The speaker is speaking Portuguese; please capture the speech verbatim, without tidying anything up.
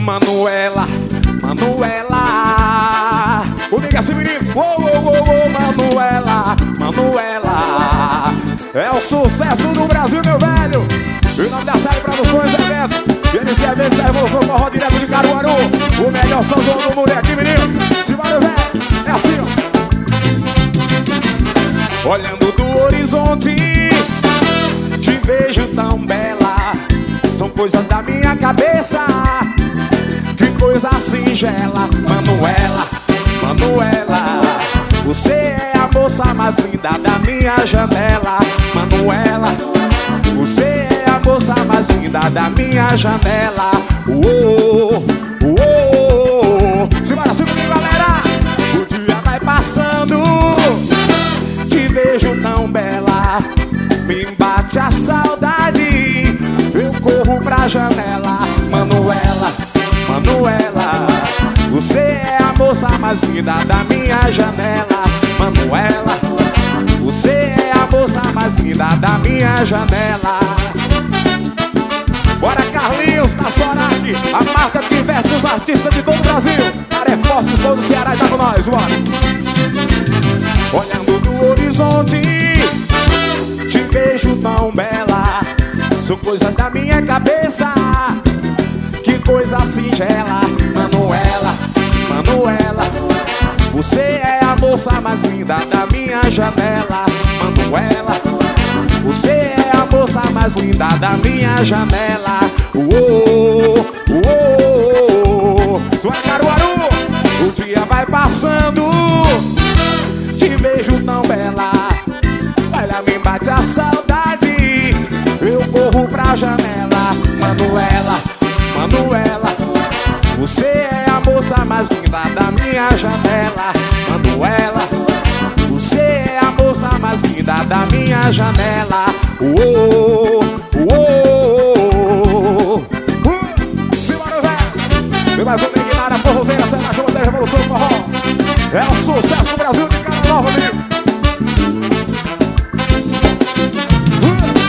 Manuela, Manuela. Comigo assim, menino. Ô, ô, ô, ô, Manuela, Manuela. É o sucesso do Brasil, meu velho. E o nome da série Produções Eventos. E N C Eventos, a Revolução Forró direto de Caruaru. O melhor São João do mundo é aqui, menino. Se vai, meu velho. É assim, ó. Olhando do horizonte, te vejo tão bela. São coisas da minha cabeça. Que coisa singela. Manuela, Manuela. Você é a moça mais linda da minha janela. Manuela, você é a moça mais linda da minha janela. Uou, uou. Simbora, simbora, galera. O dia vai passando, te vejo tão bela. Me bate a saudade, eu corro pra janela. Manuela, Manuela, você é a moça mais linda da minha janela. Manuela, você é a moça mais linda da minha janela. Bora, Carlinhos da Sorac, a marca que veste os artistas de todo o Brasil. Maré Forte, todo o Ceará e tá com nós, bora. Olhando do horizonte, te vejo tão bela. São coisas da minha cabeça. Que coisa singela. Manuela, Manuela, você é a moça mais linda da minha janela. Manuela, você é a moça mais linda da minha janela. Uou, uou. Tu é Caruaru. O dia vai passando, te vejo tão bela. Olha, me bate a saudade, eu corro pra janela. Manuela, Manuela, você é a moça mais linda da minha janela. Manuela, você é a moça mais linda da minha janela. Uou, uou. Uh, simbora, velho. Tem mais um link na área forrozeira, Serra Chama da Revolução Forró. É o sucesso do Brasil de cara nova, amigo.